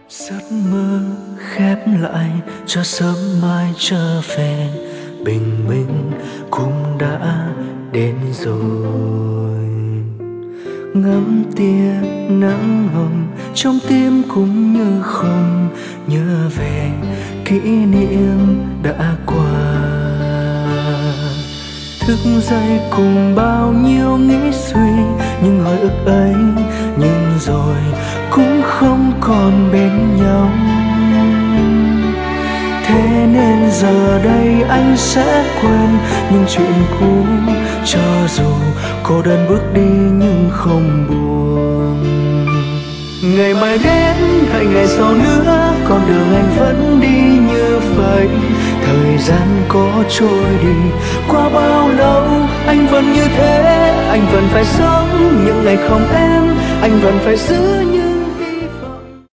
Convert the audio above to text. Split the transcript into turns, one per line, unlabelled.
Giấc mơ khép lại cho sớm mai trở về, bình minh cũng đã đến rồi. Ngắm tia nắng hồng trong tim cũng như không nhớ về kỷ niệm đã qua. Thức dậy cùng bao nhiêu nghĩ suy, nhưng hồi ức ấy nhưng rồi cũng không còn bên nhau. Thế nên giờ đây anh sẽ quên những chuyện cũ, cho dù cô đơn bước đi nhưng không buồn. Ngày mai đến hay ngày sau nữa, con đường anh vẫn đi như vậy. Thời gian có trôi đi qua bao lâu, anh vẫn như thế. Anh vẫn phải sống những ngày không em, anh vẫn phải giữ như